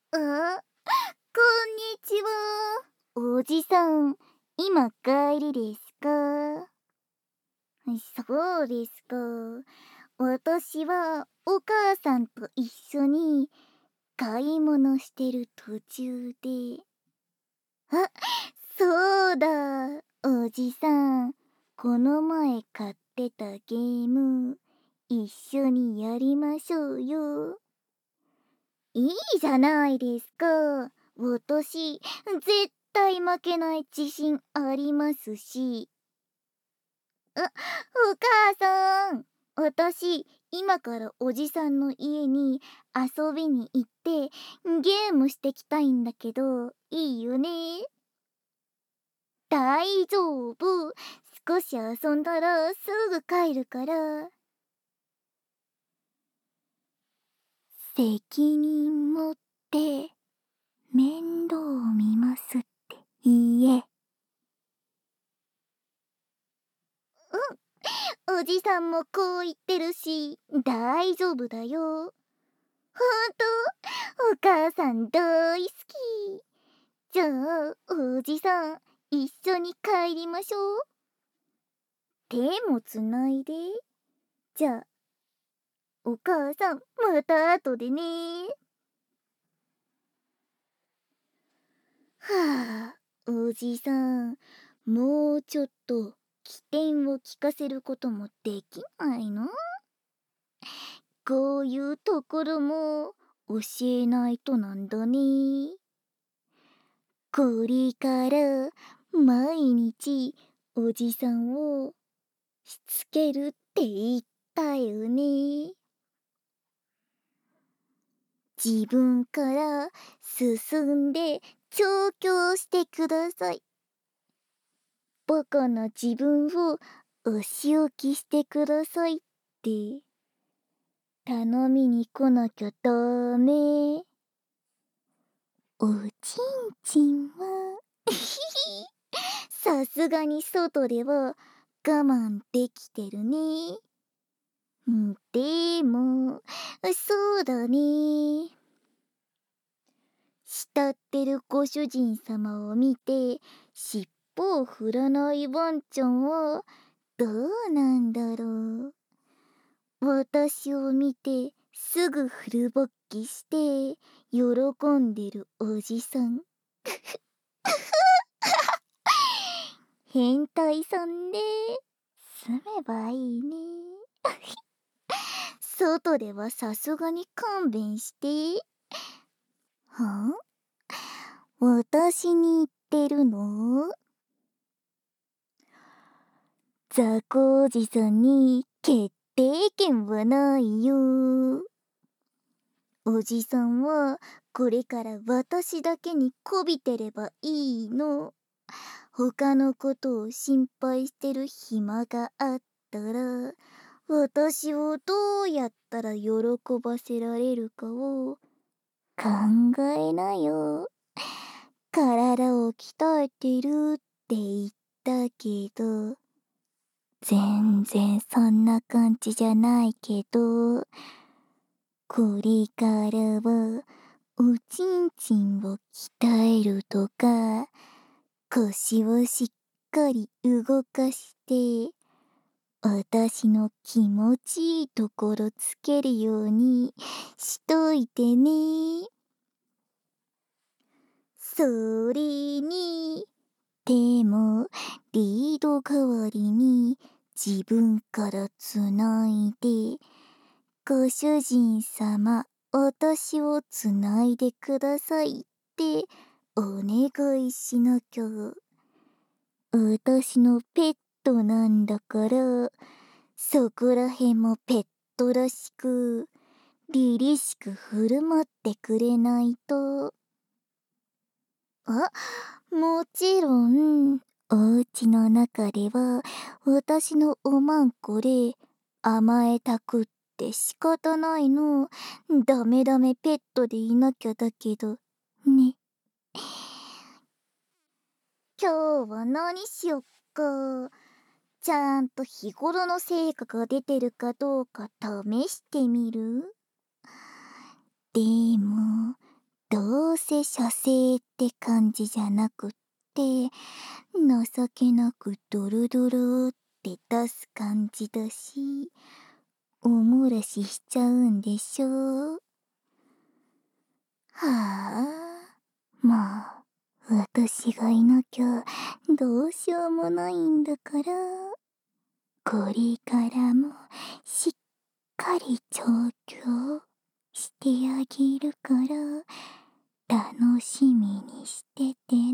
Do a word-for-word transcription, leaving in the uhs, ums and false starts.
あ、こんにちは。おじさん、今帰りですか？そうですか。私はお母さんと一緒に買い物してる途中で。あ、そうだ。おじさん、この前買ってたゲーム、一緒にやりましょうよ。いいじゃないですか。私、絶対負けない自信ありますし。あ、お母さん。私、今からおじさんの家に遊びに行ってゲームしてきたいんだけど、いいよね？大丈夫。少し遊んだらすぐ帰るから。責任持って面倒見ますって言え。うん、おじさんもこう言ってるし、大丈夫だよ。ほんと？お母さん大好き。じゃあ、おじさん、一緒に帰りましょう。手もつないで。じゃあ、お母さん、また後でね。はあ、おじさん、もうちょっと起点を聞かせることもできないの？こういうところも教えないとなんだね。これから毎日おじさんをしつけるって言ったよね。自分から進んで調教してください。バカな自分をお仕置きしてくださいって頼みに来なきゃダメ。おちんちんはさすがに外では我慢できてるね。んでも、そうだね。慕ってるご主人様を見て尻尾を振らないワンちゃんはどうなんだろう。私を見てすぐフル勃起して喜んでるおじさん。変態さんね。住めばいいね。外ではさすがに勘弁して。はあ？私に言ってるの？ザコおじさんに決定権はないよ。おじさんはこれから私だけにこびてればいいの。他のことを心配してる暇があったら、私をどうやったら喜ばせられるかを考えなよ。体を鍛えてるって言ったけど、全然そんな感じじゃないけど、これからはおちんちんを鍛えるとか、腰をしっかり動かして、私の気持ちいいところつけるようにしといてね。それに、でも、リード代わりに自分からつないで、ご主人様、私をつないでくださいってお願いしなきゃ。私のペットなんだから、そこらへんもペットらしく、凛々しく振る舞ってくれないと。あ、もちろん、お家の中では私のおまんこで甘えたくって仕方ないの。ダメダメペットでいなきゃだけど、ね。今日は何しよっか。ちゃんと日頃の成果が出てるかどうか試してみる？でも、どどうせ射精って感じじゃなくって、情けなくドロドロって出す感じだし、おもらししちゃうんでしょ。はあ、まあ、私がいなきゃどうしようもないんだから、これからもしっかり調教してあげるから、楽しみにしてて。